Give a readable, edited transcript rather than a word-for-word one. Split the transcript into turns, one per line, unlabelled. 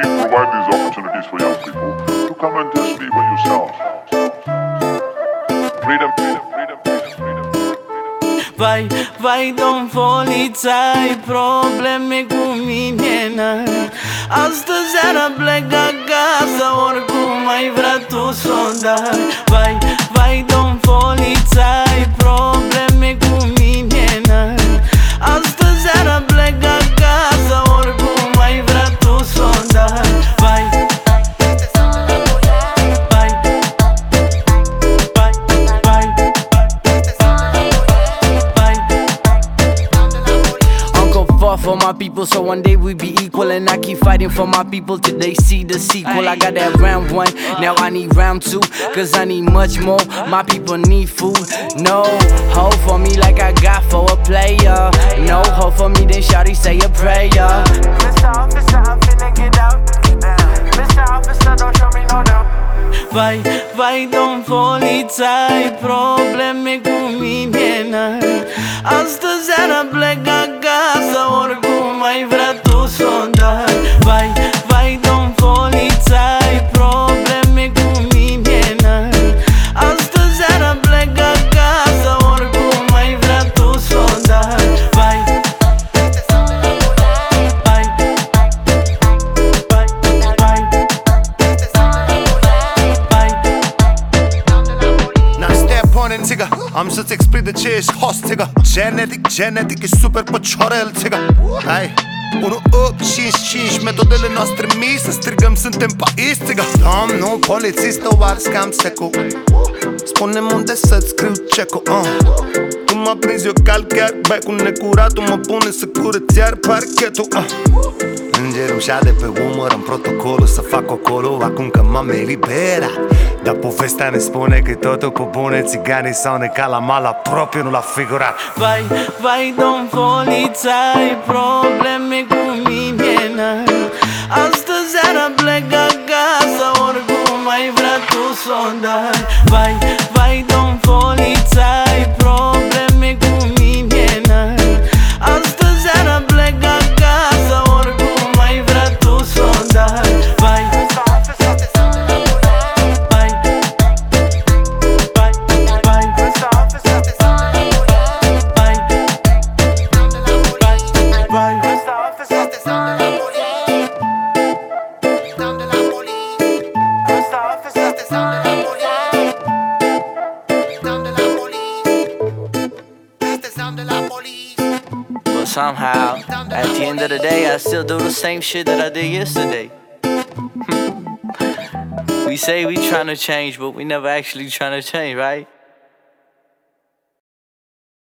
we provide these opportunities for young people to come and just be by yourself. Freedom, freedom, freedom, freedom, freedom, freedom.
Vai, dom folița, ai probleme cu mine, n-ai. Astăzi seara plec acasă, oricum ai vrea tu s-o dai. Vai, dom folița, ai probleme cu mine, n-ai. Astăzi seara plec acasă, oricum ai vrea tu s-o dai. For my people, so one day we be equal. And I keep fighting for my people till they see the sequel. I got that round one, now I need round two, cause I need much more, my people need food. No hope for me like I got for a player. No hope for me, then shawty say a prayer. Mr. Officer, I'm finna get out. Mr. Officer, don't show me no doubt. Vai, dom folița, ai probleme cu mine, n-ai. Astăzi seara plec acasă, oricum ai vrea tu s-o dai. Vai, dom folița, ai probleme cu mine, n-ai. Astăzi seara plec acasă, oricum ai vrea tu s-o dai.
Nigga, am să-ți explic de ce ești host, nigga. Genetic e super păciorel, nigga. Hai, 1-8-5-5, metodele noastre mii, să strigăm, suntem pais, nigga. Domnul polițist, o ars cam secu. Spune-mi unde să-ți scriu check-ul, Tu mă prinzi, eu calc chiar, bai cu necuratul, mă pune să curăț iar parchetul, Îngerul șade pe umăr, în protocolul să fac ocolo, acum că m-am eliberat. Dar povestea ne spune că totul cu bune, țiganii s-au necat la mala propriu, nu la figurat.
Vai, dom folița, ai probleme cu mine, n-ai. Astăzi seara plec acasă, oricum ai vrea tu s-o dai. Vai, dom folița, ai probleme cu mine, n-ai. Astăzi seara plec acasă, oricum ai vrea tu s-o dai. But somehow, at the end of the day, I still do the same shit that I did yesterday. We say we tryna change, but we never actually tryna change, right?